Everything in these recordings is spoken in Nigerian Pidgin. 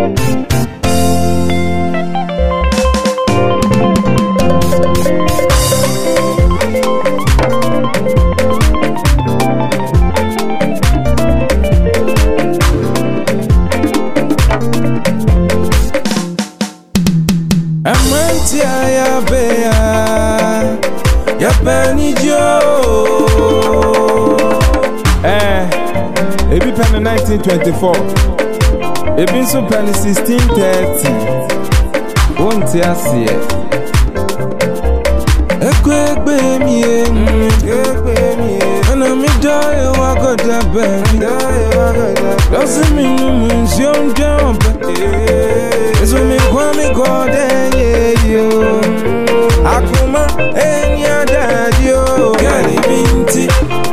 Ebi pen 1924. Ebi so pen 1630. Won't ya see it? Ekwe mi and I'm die wa go da ben. Doesn't mean you jump. It's when me go there you. Akuma enya dad yo. Gary Binti.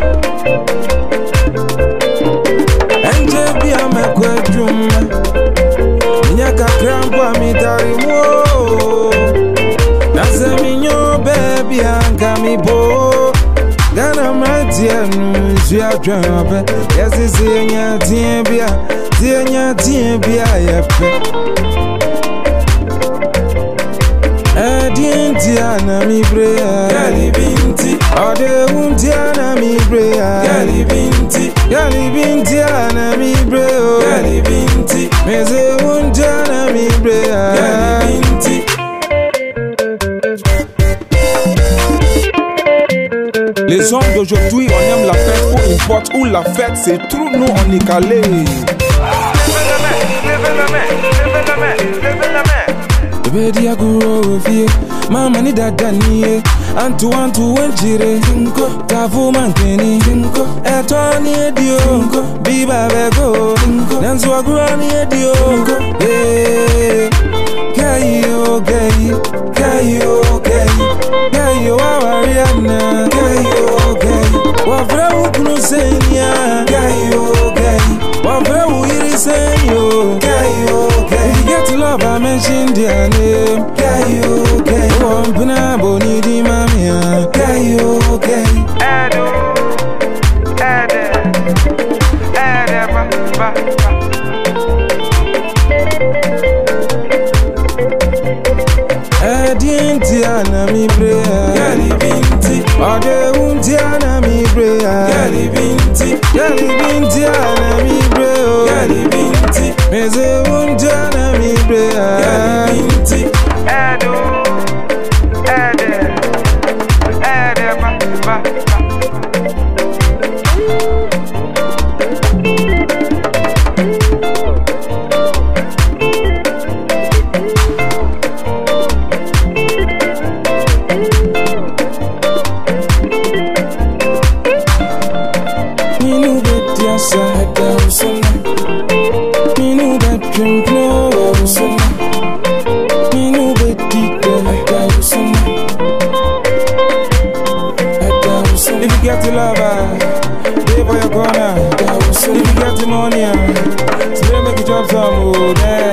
Anje bi amekwadum. Nyaka krampa mi tarimo. Naseminyo baby anka mi bo. Gana matia nu zia dwabe. Yesi senya tiembia yepe. Diana mi brea Gali Binti Ode Diana mi brea Gali Binti Ana mi brea Gali Binti Meze Diana mi brea Gali Binti. Les hommes d'aujourd'hui on aime la fête, peu importe où la fête, c'est trou, nous on est calé. Bedi aguro ofie mama ni dada niye antu wenjire tafu mankeni etoni edio biba bego nanzu aguro ni edio kayo wawariana kayo wafra ukunu senya kayo wafra uiri senyo kayo. You get to love, I mentioned their name. Okay. Oh, Pina Boni di Mamia. Okay. Diana mi brea. Gali Binti. Ode Diana mi brea. Gali Binti Ana mi brea. Gali Binti. Meze Diana mi brea. Gali Binti. If you get the lover, stay for your corner. If you get the money, still make you drop some.